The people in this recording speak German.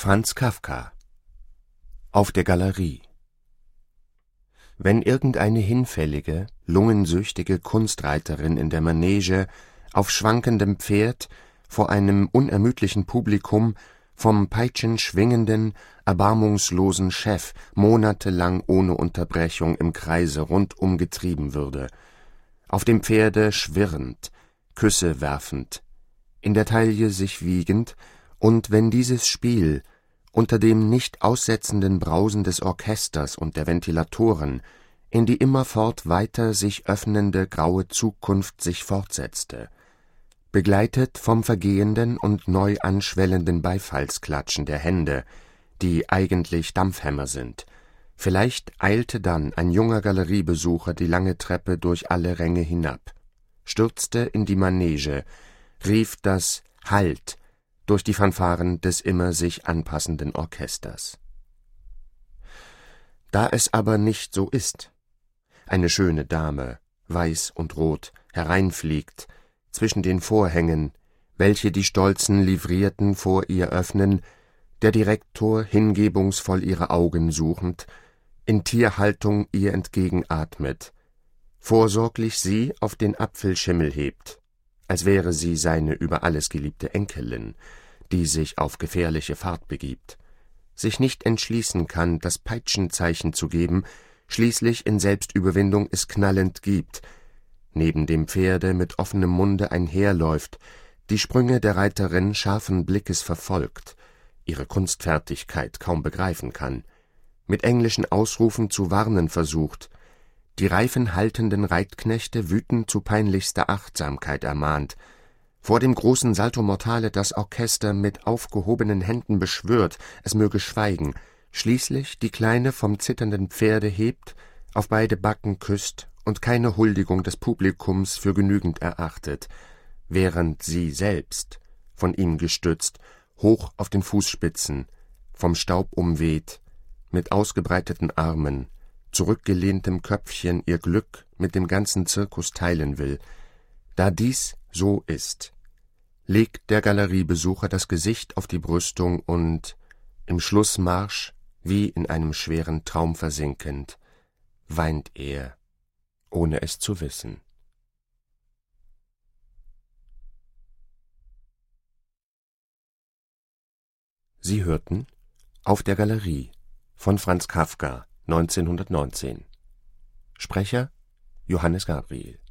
Franz Kafka. Auf der Galerie. Wenn irgendeine hinfällige, lungensüchtige Kunstreiterin in der Manege auf schwankendem Pferd vor einem unermüdlichen Publikum vom peitschenschwingenden, erbarmungslosen Chef monatelang ohne Unterbrechung im Kreise rundum getrieben würde, auf dem Pferde schwirrend, Küsse werfend, in der Taille sich wiegend, und wenn dieses Spiel unter dem nicht aussetzenden Brausen des Orchesters und der Ventilatoren in die immerfort weiter sich öffnende graue Zukunft sich fortsetzte, begleitet vom vergehenden und neu anschwellenden Beifallsklatschen der Hände, die eigentlich Dampfhämmer sind. Vielleicht eilte dann ein junger Galeriebesucher die lange Treppe durch alle Ränge hinab, stürzte in die Manege, rief das »Halt« durch die Fanfaren des immer sich anpassenden Orchesters. Da es aber nicht so ist, eine schöne Dame, weiß und rot, hereinfliegt, zwischen den Vorhängen, welche die stolzen Livrierten vor ihr öffnen, der Direktor, hingebungsvoll ihre Augen suchend, in Tierhaltung ihr entgegenatmet, vorsorglich sie auf den Apfelschimmel hebt, als wäre sie seine über alles geliebte Enkelin, die sich auf gefährliche Fahrt begibt, sich nicht entschließen kann, das Peitschenzeichen zu geben, schließlich in Selbstüberwindung es knallend gibt, neben dem Pferde mit offenem Munde einherläuft, die Sprünge der Reiterin scharfen Blickes verfolgt, ihre Kunstfertigkeit kaum begreifen kann, mit englischen Ausrufen zu warnen versucht, die Reifen haltenden Reitknechte wütend zu peinlichster Achtsamkeit ermahnt, vor dem großen Salto Mortale das Orchester mit aufgehobenen Händen beschwört, es möge schweigen, schließlich die Kleine vom zitternden Pferde hebt, auf beide Backen küsst und keine Huldigung des Publikums für genügend erachtet, während sie selbst, von ihm gestützt, hoch auf den Fußspitzen, vom Staub umweht, mit ausgebreiteten Armen, zurückgelehntem Köpfchen ihr Glück mit dem ganzen Zirkus teilen will. Da dies so ist, legt der Galeriebesucher das Gesicht auf die Brüstung und, im Schlussmarsch, wie in einem schweren Traum versinkend, weint er, ohne es zu wissen. Sie hörten Auf der Galerie von Franz Kafka, 1919. Sprecher Johannes Gabriel.